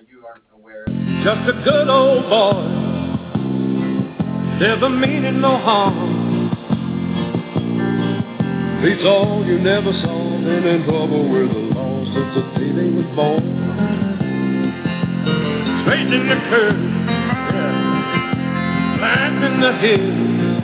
Just a good old boy, never meaning no harm. Beats all you never saw, been in trouble with the law since the day they was born. Straightening the curve, yeah, planting the hill.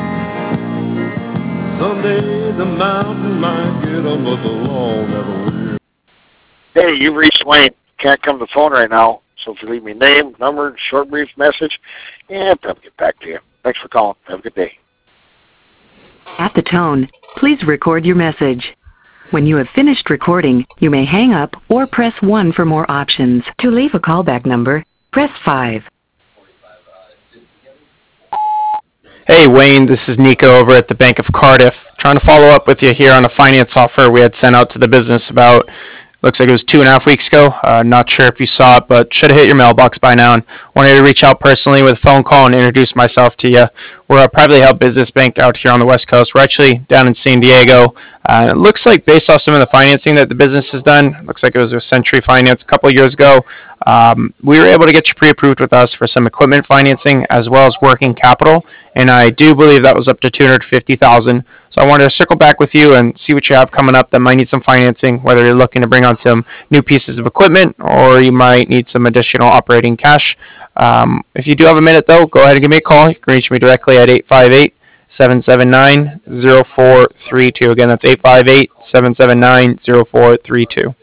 Someday the mountain might get 'em, but the law never will. Hey, you've reached Wayne. Can't come to the phone right now, so if you leave me name, number, short, brief message, yeah, probably get back to you. Thanks for calling. Have a good day. At the tone, please record your message. When you have finished recording, you may hang up or press 1 for more options. To leave a callback number, press 5. Hey Wayne, this is Nico over at the Bank of Cardiff. Trying to follow up with you here on a finance offer we had sent out to the business about, looks like it was 2.5 weeks ago. Not sure if you saw it, but should have hit your mailbox by now. And wanted to reach out personally with a phone call and introduce myself to you. We're a privately held business bank out here on the West Coast. We're actually down in San Diego. It looks like based off some of the financing that the business has done, looks like it was with Century Finance a couple of years ago. We were able to get you pre-approved with us for some equipment financing as well as working capital, and I do believe that was up to $250,000. So I wanted to circle back with you and see what you have coming up that might need some financing, whether you're looking to bring on some new pieces of equipment or you might need some additional operating cash. If you do have a minute, though, go ahead and give me a call. You can reach me directly at 858-779-0432. Again, that's 858-779-0432.